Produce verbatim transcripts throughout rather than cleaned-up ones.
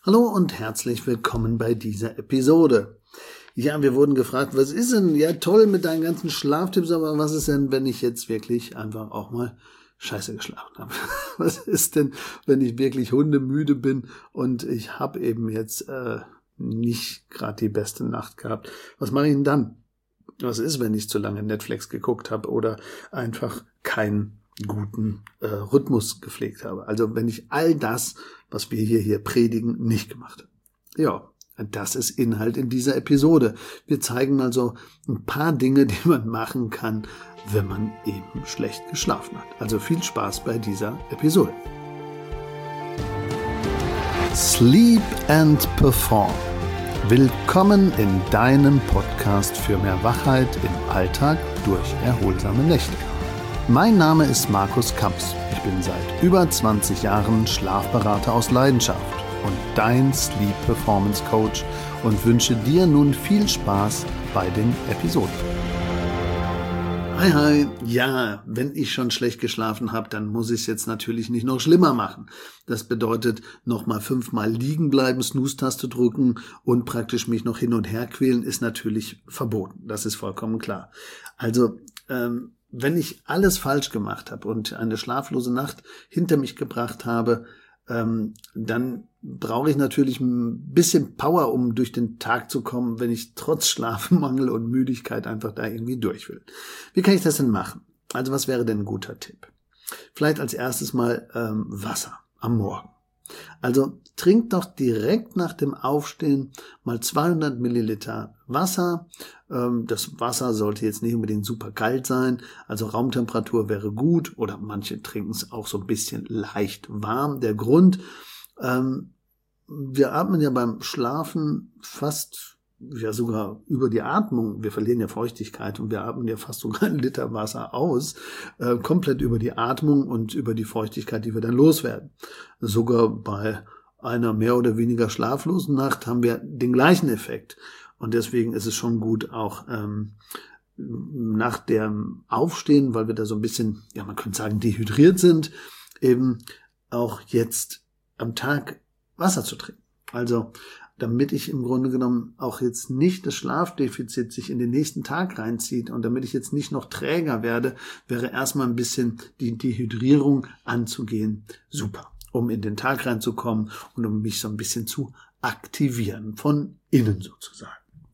Hallo und herzlich willkommen bei dieser Episode. Ja, wir wurden gefragt, was ist denn, ja toll mit deinen ganzen Schlaftipps, aber was ist denn, wenn ich jetzt wirklich einfach auch mal scheiße geschlafen habe? Was ist denn, wenn ich wirklich hundemüde bin und ich habe eben jetzt äh, nicht gerade die beste Nacht gehabt? Was mache ich denn dann? Was ist, wenn ich zu lange Netflix geguckt habe oder einfach keinen guten äh, Rhythmus gepflegt habe? Also wenn ich all das, was wir hier, hier predigen, nicht gemacht habe. Ja, das ist Inhalt in dieser Episode. Wir zeigen also ein paar Dinge, die man machen kann, wenn man eben schlecht geschlafen hat. Also viel Spaß bei dieser Episode. Sleep and Perform. Willkommen in deinem Podcast für mehr Wachheit im Alltag durch erholsame Nächte. Mein Name ist Markus Kamps. Ich bin seit über zwanzig Jahren Schlafberater aus Leidenschaft und dein Sleep Performance Coach und wünsche dir nun viel Spaß bei den Episoden. Hi, hi. Ja, wenn ich schon schlecht geschlafen habe, dann muss ich es jetzt natürlich nicht noch schlimmer machen. Das bedeutet, nochmal fünfmal liegen bleiben, Snooze-Taste drücken und praktisch mich noch hin und her quälen, ist natürlich verboten. Das ist vollkommen klar. Also, ähm, wenn ich alles falsch gemacht habe und eine schlaflose Nacht hinter mich gebracht habe, ähm, dann brauche ich natürlich ein bisschen Power, um durch den Tag zu kommen, wenn ich trotz Schlafmangel und Müdigkeit einfach da irgendwie durch will. Wie kann ich das denn machen? Also was wäre denn ein guter Tipp? Vielleicht als erstes mal ähm, Wasser am Morgen. Also trink doch direkt nach dem Aufstehen mal zweihundert Milliliter Wasser. Das Wasser sollte jetzt nicht unbedingt super kalt sein, also Raumtemperatur wäre gut oder manche trinken es auch so ein bisschen leicht warm. Der Grund, ähm, wir atmen ja beim Schlafen fast, ja sogar über die Atmung, wir verlieren ja Feuchtigkeit und wir atmen ja fast sogar einen Liter Wasser aus, äh, komplett über die Atmung und über die Feuchtigkeit, die wir dann loswerden. Sogar bei einer mehr oder weniger schlaflosen Nacht haben wir den gleichen Effekt. Und deswegen ist es schon gut, auch ähm, nach dem Aufstehen, weil wir da so ein bisschen, ja man könnte sagen, dehydriert sind, eben auch jetzt am Tag Wasser zu trinken. Also damit ich im Grunde genommen auch jetzt nicht das Schlafdefizit sich in den nächsten Tag reinzieht und damit ich jetzt nicht noch träger werde, wäre erstmal ein bisschen die Dehydrierung anzugehen. Super, um in den Tag reinzukommen und um mich so ein bisschen zu aktivieren, von innen sozusagen.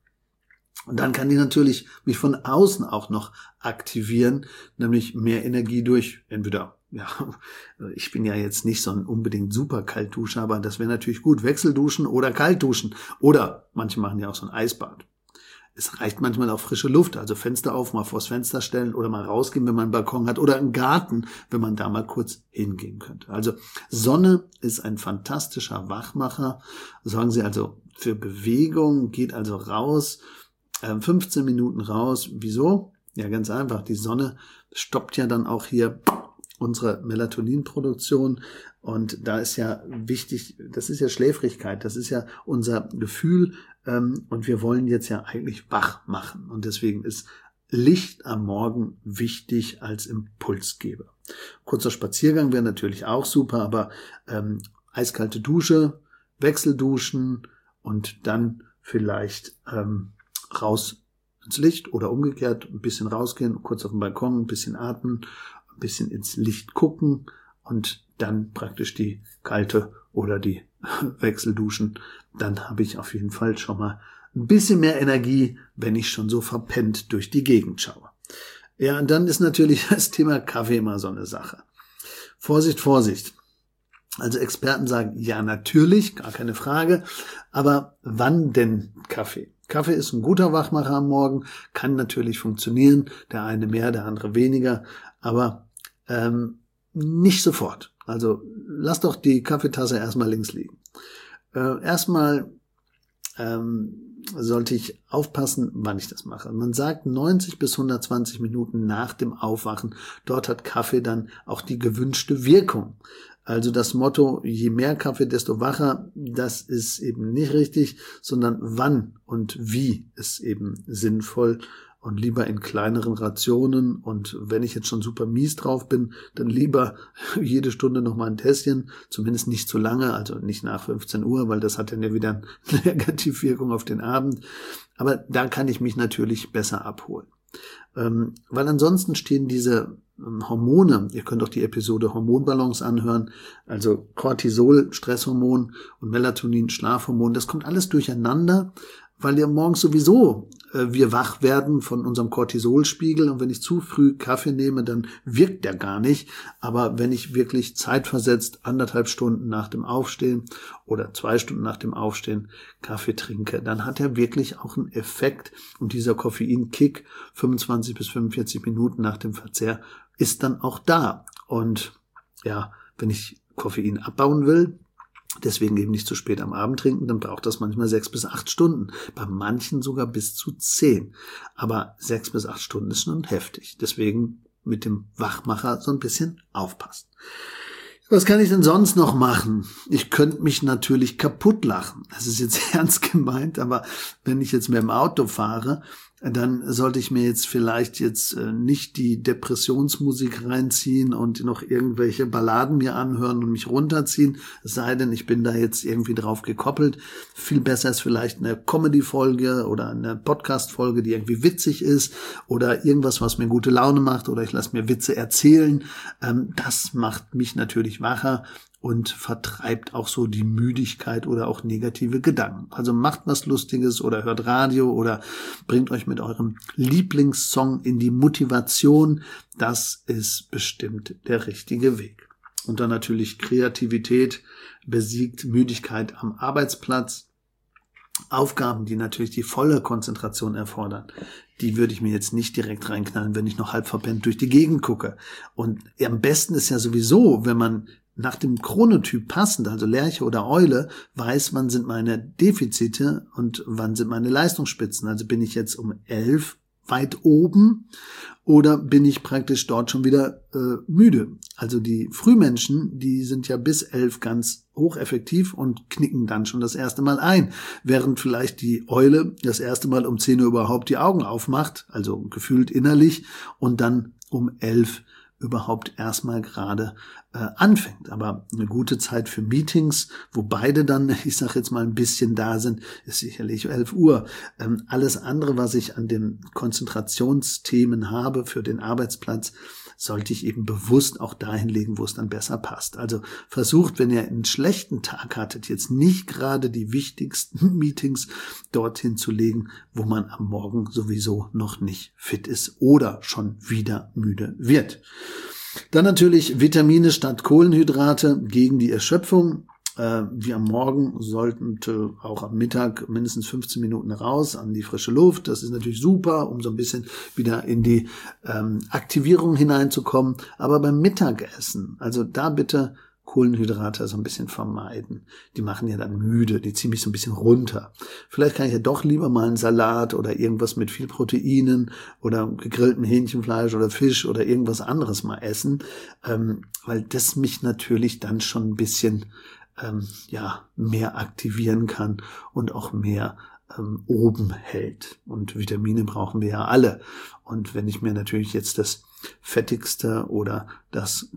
Und dann kann ich natürlich mich von außen auch noch aktivieren, nämlich mehr Energie durch entweder, ja, ich bin ja jetzt nicht so ein unbedingt super Kaltduscher, aber das wäre natürlich gut, Wechselduschen oder Kaltduschen. Oder manche machen ja auch so ein Eisbad. Es reicht manchmal auch frische Luft, also Fenster auf, mal vors Fenster stellen oder mal rausgehen, wenn man einen Balkon hat oder einen Garten, wenn man da mal kurz hingehen könnte. Also Sonne ist ein fantastischer Wachmacher. Sorgen Sie also für Bewegung, geht also raus, fünfzehn Minuten raus. Wieso? Ja, ganz einfach. Die Sonne stoppt ja dann auch hier unsere Melatoninproduktion und da ist ja wichtig, das ist ja Schläfrigkeit, das ist ja unser Gefühl ähm, und wir wollen jetzt ja eigentlich wach machen und deswegen ist Licht am Morgen wichtig als Impulsgeber. Kurzer Spaziergang wäre natürlich auch super, aber ähm, eiskalte Dusche, Wechselduschen und dann vielleicht ähm, raus ins Licht oder umgekehrt, ein bisschen rausgehen, kurz auf den Balkon, ein bisschen atmen, ein bisschen ins Licht gucken und dann praktisch die kalte oder die Wechselduschen. Dann habe ich auf jeden Fall schon mal ein bisschen mehr Energie, wenn ich schon so verpennt durch die Gegend schaue. Ja, und dann ist natürlich das Thema Kaffee immer so eine Sache. Vorsicht, Vorsicht. Also Experten sagen, ja natürlich, gar keine Frage, aber wann denn Kaffee? Kaffee ist ein guter Wachmacher am Morgen, kann natürlich funktionieren, der eine mehr, der andere weniger, aber ähm, nicht sofort. Also lass doch die Kaffeetasse erstmal links liegen. Äh, erstmal ähm, sollte ich aufpassen, wann ich das mache. Man sagt neunzig bis hundertzwanzig Minuten nach dem Aufwachen, dort hat Kaffee dann auch die gewünschte Wirkung. Also das Motto, je mehr Kaffee, desto wacher, das ist eben nicht richtig, sondern wann und wie ist eben sinnvoll. und lieber in kleineren Rationen. Und wenn ich jetzt schon super mies drauf bin, dann lieber jede Stunde noch mal ein Tässchen, zumindest nicht zu lange, also nicht nach fünfzehn Uhr, weil das hat dann ja wieder eine Negativwirkung auf den Abend. Aber da kann ich mich natürlich besser abholen. Ähm, weil ansonsten stehen diese ähm, Hormone, ihr könnt auch die Episode Hormonbalance anhören, also Cortisol, Stresshormon und Melatonin, Schlafhormon, das kommt alles durcheinander, weil ja morgens sowieso äh, wir wach werden von unserem Cortisolspiegel und wenn ich zu früh Kaffee nehme, dann wirkt der gar nicht. Aber wenn ich wirklich zeitversetzt anderthalb Stunden nach dem Aufstehen oder zwei Stunden nach dem Aufstehen Kaffee trinke, dann hat er wirklich auch einen Effekt und dieser Koffeinkick fünfundzwanzig bis fünfundvierzig Minuten nach dem Verzehr ist dann auch da. Und ja, wenn ich Koffein abbauen will, deswegen eben nicht zu spät am Abend trinken, dann braucht das manchmal sechs bis acht Stunden. Bei manchen sogar bis zu zehn. Aber sechs bis acht Stunden ist schon heftig. Deswegen mit dem Wachmacher so ein bisschen aufpassen. Was kann ich denn sonst noch machen? Ich könnte mich natürlich kaputt lachen. Das ist jetzt ernst gemeint, aber wenn ich jetzt mit dem Auto fahre, dann sollte ich mir jetzt vielleicht jetzt nicht die Depressionsmusik reinziehen und noch irgendwelche Balladen mir anhören und mich runterziehen, es sei denn, ich bin da jetzt irgendwie drauf gekoppelt. Viel besser ist vielleicht eine Comedy-Folge oder eine Podcast-Folge, die irgendwie witzig ist oder irgendwas, was mir gute Laune macht oder ich lasse mir Witze erzählen. Das macht mich natürlich wacher und vertreibt auch so die Müdigkeit oder auch negative Gedanken. Also macht was Lustiges oder hört Radio oder bringt euch mit eurem Lieblingssong in die Motivation. Das ist bestimmt der richtige Weg. Und dann natürlich Kreativität besiegt Müdigkeit am Arbeitsplatz. Aufgaben, die natürlich die volle Konzentration erfordern, die würde ich mir jetzt nicht direkt reinknallen, wenn ich noch halb verpennt durch die Gegend gucke. Und am besten ist ja sowieso, wenn man nach dem Chronotyp passend, also Lerche oder Eule, weiß, wann sind meine Defizite und wann sind meine Leistungsspitzen. Also bin ich jetzt um elf weit oben oder bin ich praktisch dort schon wieder äh, müde. Also die Frühmenschen, die sind ja bis elf ganz hocheffektiv und knicken dann schon das erste Mal ein, während vielleicht die Eule das erste Mal um zehn Uhr überhaupt die Augen aufmacht, also gefühlt innerlich, und dann um elf überhaupt erstmal gerade äh, anfängt. Aber eine gute Zeit für Meetings, wo beide dann, ich sage jetzt mal, ein bisschen da sind, ist sicherlich elf Uhr. Ähm, alles andere, was ich an den Konzentrationsthemen habe für den Arbeitsplatz, sollte ich eben bewusst auch dahin legen, wo es dann besser passt. Also versucht, wenn ihr einen schlechten Tag hattet, jetzt nicht gerade die wichtigsten Meetings dorthin zu legen, wo man am Morgen sowieso noch nicht fit ist oder schon wieder müde wird. Dann natürlich Vitamine statt Kohlenhydrate gegen die Erschöpfung. Wie am Morgen sollten auch am Mittag mindestens fünfzehn Minuten raus an die frische Luft. Das ist natürlich super, um so ein bisschen wieder in die ähm, Aktivierung hineinzukommen. Aber beim Mittagessen, also da bitte Kohlenhydrate so ein bisschen vermeiden. Die machen ja dann müde, die ziehen mich so ein bisschen runter. Vielleicht kann ich ja doch lieber mal einen Salat oder irgendwas mit viel Proteinen oder gegrillten Hähnchenfleisch oder Fisch oder irgendwas anderes mal essen, ähm, weil das mich natürlich dann schon ein bisschen Ähm, ja, mehr aktivieren kann und auch mehr ähm, oben hält. Und Vitamine brauchen wir ja alle. Und wenn ich mir natürlich jetzt das fettigste oder das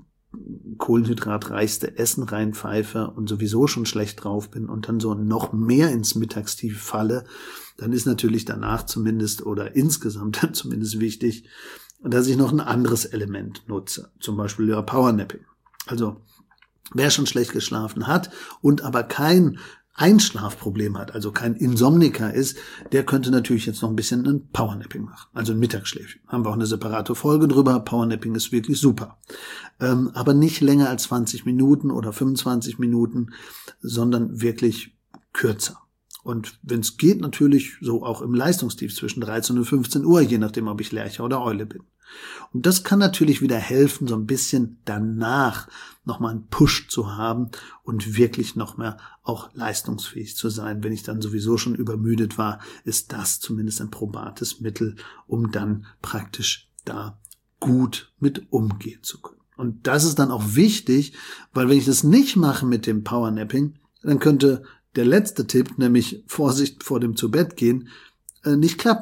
kohlenhydratreichste Essen reinpfeife und sowieso schon schlecht drauf bin und dann so noch mehr ins Mittagstief falle, dann ist natürlich danach zumindest oder insgesamt dann zumindest wichtig, dass ich noch ein anderes Element nutze. Zum Beispiel ja Powernapping. Also wer schon schlecht geschlafen hat und aber kein Einschlafproblem hat, also kein Insomniker ist, der könnte natürlich jetzt noch ein bisschen ein Powernapping machen, also ein Mittagsschläfchen. Haben wir auch eine separate Folge drüber. Powernapping ist wirklich super. Ähm, aber nicht länger als zwanzig Minuten oder fünfundzwanzig Minuten, sondern wirklich kürzer. Und wenn es geht, natürlich so auch im Leistungstief zwischen dreizehn und fünfzehn Uhr, je nachdem, ob ich Lerche oder Eule bin. Und das kann natürlich wieder helfen, so ein bisschen danach nochmal einen Push zu haben und wirklich nochmal auch leistungsfähig zu sein. Wenn ich dann sowieso schon übermüdet war, ist das zumindest ein probates Mittel, um dann praktisch da gut mit umgehen zu können. Und das ist dann auch wichtig, weil wenn ich das nicht mache mit dem Powernapping, dann könnte der letzte Tipp, nämlich Vorsicht vor dem Zubettgehen, nicht klappen.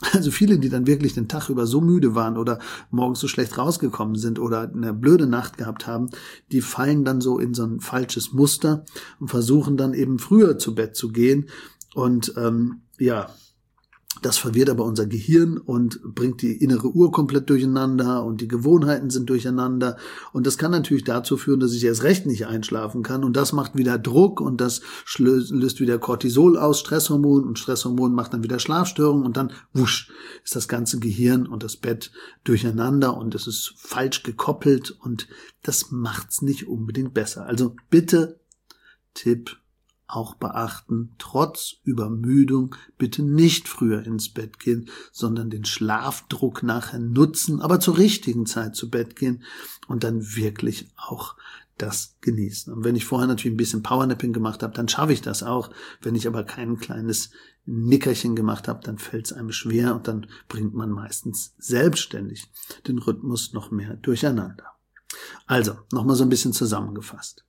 Also viele, die dann wirklich den Tag über so müde waren oder morgens so schlecht rausgekommen sind oder eine blöde Nacht gehabt haben, die fallen dann so in so ein falsches Muster und versuchen dann eben früher zu Bett zu gehen. Und ähm, ja, das verwirrt aber unser Gehirn und bringt die innere Uhr komplett durcheinander und die Gewohnheiten sind durcheinander. Und das kann natürlich dazu führen, dass ich erst recht nicht einschlafen kann. Und das macht wieder Druck und das löst wieder Cortisol aus, Stresshormon. Und Stresshormon macht dann wieder Schlafstörungen. Und dann, wusch, ist das ganze Gehirn und das Bett durcheinander und es ist falsch gekoppelt. Und das macht's nicht unbedingt besser. Also bitte, Tipp, auch beachten, trotz Übermüdung bitte nicht früher ins Bett gehen, sondern den Schlafdruck nachher nutzen, aber zur richtigen Zeit zu Bett gehen und dann wirklich auch das genießen. Und wenn ich vorher natürlich ein bisschen Powernapping gemacht habe, dann schaffe ich das auch. Wenn ich aber kein kleines Nickerchen gemacht habe, dann fällt es einem schwer und dann bringt man meistens selbstständig den Rhythmus noch mehr durcheinander. Also, nochmal so ein bisschen zusammengefasst.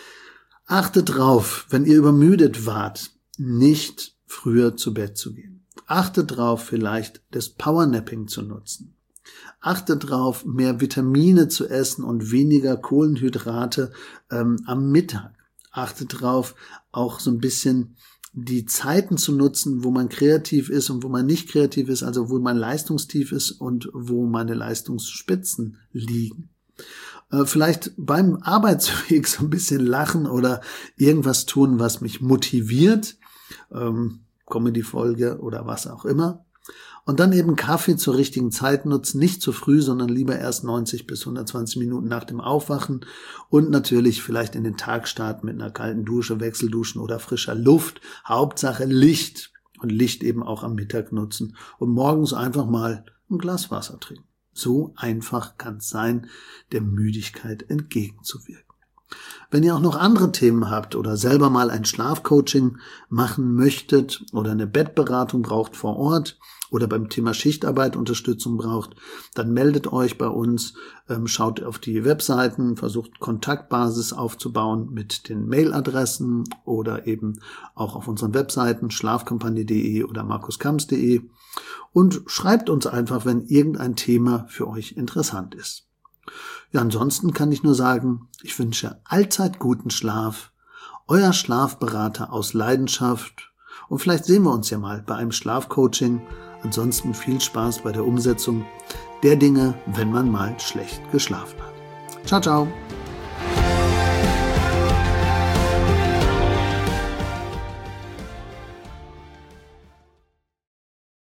Achtet drauf, wenn ihr übermüdet wart, nicht früher zu Bett zu gehen. Achtet drauf, vielleicht das Powernapping zu nutzen. Achtet drauf, mehr Vitamine zu essen und weniger Kohlenhydrate ähm, am Mittag. Achtet drauf, auch so ein bisschen die Zeiten zu nutzen, wo man kreativ ist und wo man nicht kreativ ist, also wo man leistungstief ist und wo meine Leistungsspitzen liegen. Vielleicht beim Arbeitsweg so ein bisschen lachen oder irgendwas tun, was mich motiviert, ähm, Comedy-Folge oder was auch immer. Und dann eben Kaffee zur richtigen Zeit nutzen, nicht zu früh, sondern lieber erst neunzig bis hundertzwanzig Minuten nach dem Aufwachen und natürlich vielleicht in den Tag starten mit einer kalten Dusche, Wechselduschen oder frischer Luft. Hauptsache Licht und Licht eben auch am Mittag nutzen und morgens einfach mal ein Glas Wasser trinken. So einfach kann es sein, der Müdigkeit entgegenzuwirken. Wenn ihr auch noch andere Themen habt oder selber mal ein Schlafcoaching machen möchtet oder eine Bettberatung braucht vor Ort oder beim Thema Schichtarbeit Unterstützung braucht, dann meldet euch bei uns, ähm, schaut auf die Webseiten, versucht Kontaktbasis aufzubauen mit den Mailadressen oder eben auch auf unseren Webseiten schlafkampagne punkt de oder markuskamps punkt de und schreibt uns einfach, wenn irgendein Thema für euch interessant ist. Ja, ansonsten kann ich nur sagen, ich wünsche allzeit guten Schlaf, euer Schlafberater aus Leidenschaft und vielleicht sehen wir uns ja mal bei einem Schlafcoaching. Ansonsten viel Spaß bei der Umsetzung der Dinge, wenn man mal schlecht geschlafen hat. Ciao, ciao!